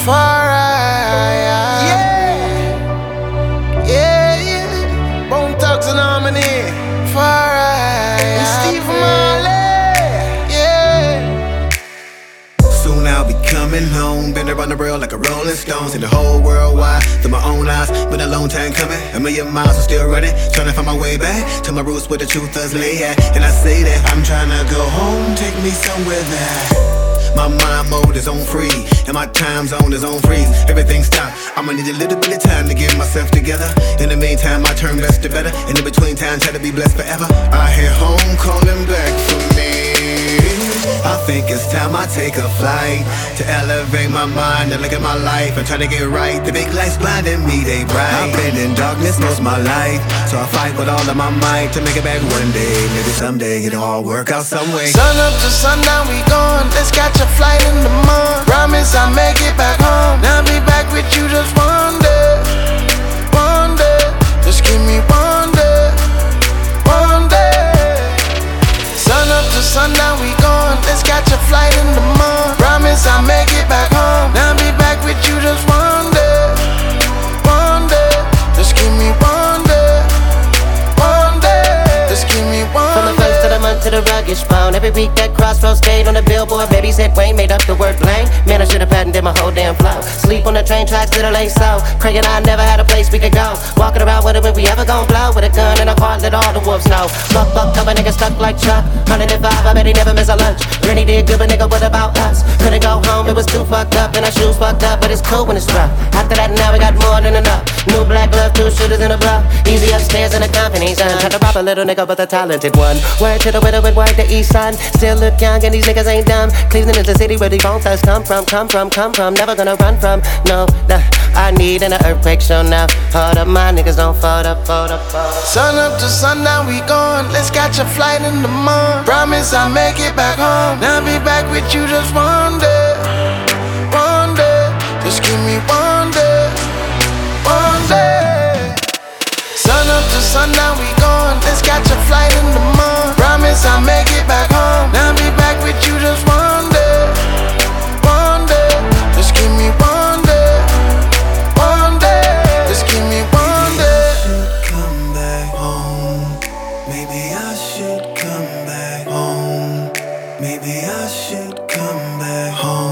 Far right. Yeah. Bone Thugs and Harmony. Far right. And Steve Marley. Yeah. Soon I'll be coming home. Been around the world like a rolling stone. See the whole world wide through my own eyes. Been a long time coming. A million miles, I'm still running. Trying to find my way back to my roots where the truth does lay at. And I say that I'm trying to go home. Take me somewhere that my mind mode is on free, and my time zone is on freeze. Everything stopped. I'ma need a little bit of time to get myself together. In the meantime, I turn best to better. And in between time, try to be blessed forever. I hear home calling back for me. I think it's time I take a flight to elevate my mind and look at my life and try to get right. The big lights blinding me, they bright. I've been in darkness most of my life, so I fight with all of my might to make it back one day. Maybe someday it'll all work out some way. Sun up to sundown, we gone. Let's catch a flight in the morning. Promise I'll make it back home. Now I'll be back with you just one day. One day. Just give me one day. One day. Sun up to sundown, we gone. Let's catch a flight in the morning. Promise I'll make it back home. Now I'll be back with you just one day. One day. Just give me one day. One day. Just give me one day. From the first of the month to the rugged spawn. Every week that Crossroads stayed on the billboard. Baby said Wayne made up the word blank. Man, I should've patented my whole damn flow. Sleep on the train tracks till it ain't so. Craig and I never had a place we could go. Walking around with it when we ever gon' blow. With a gun and a car, let all the wolves know. Fuck, couple niggas stuck like Chuck. 105, I bet he never miss a lunch. Rennie did good, but nigga, what about us? Couldn't go home, it was too fucked up. And our shoes fucked up, but it's cool when it's rough. After that, now we got more than enough. New black glove, 2 shooters in a bluff. Easy upstairs in the company, son. Tried to rob a little nigga, but the talented one. Word to the widow and word to east son. Still look young and these niggas ain't dumb. Cleveland is the city where the Bone Thugs come from. Never gonna run from, no, nah. I need an earthquake show now. Hold up, my niggas don't fold up. Sun up to sundown, we gone. Let's catch a flight in the morning. Promise I'll make it back home. Now I'll be back with you just one day. One day. Just give me one day. One day. Sun up to sundown, we gone. Let's catch a flight in the morning. Promise I'll make it back home. Now I'll be back with you just one day. One day. Just give me one day. One day. Just give me one day. Should come back home. Maybe I should come back home. Maybe I should come back home.